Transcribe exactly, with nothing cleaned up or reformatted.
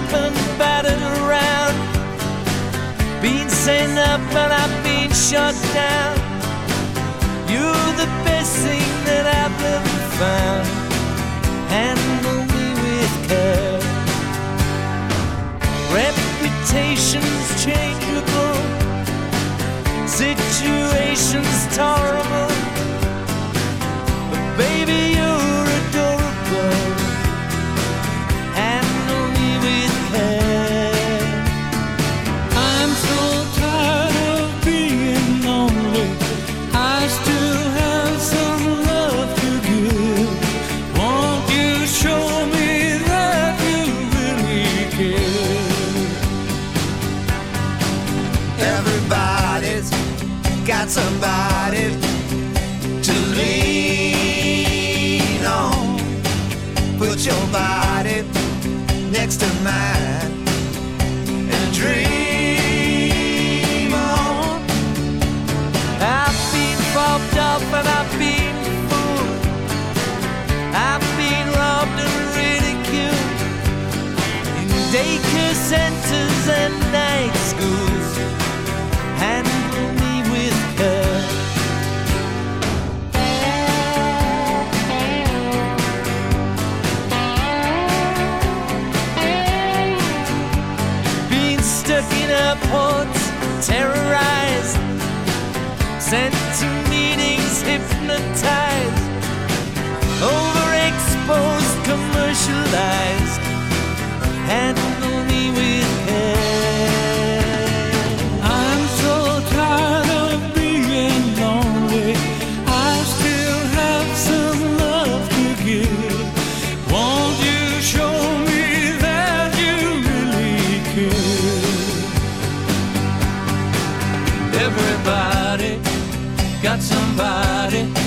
and battered around, been sent up and I've been shot down. You're the best thing that I've ever found. Handle me with care. Reputation's changeable, situation's tolerable, but baby you're adorable. Handle me with care. I'm so tired of being lonely. I still have some love to give. Won't you show me that you really care? Everybody's got somebody to lean on. Put your body next to mine and dream on. I've been bobbed up and I've been fooled. I've been robbed and ridiculed in daycare centers and night schools. Handle me with care. Been stuck in airports, terrorized, sent to meetings, hypnotized, overexposed, commercialized. Handle me with care. I'm so tired of being lonely. I still have some love to give. Won't you show me that you really care? Everybody got somebody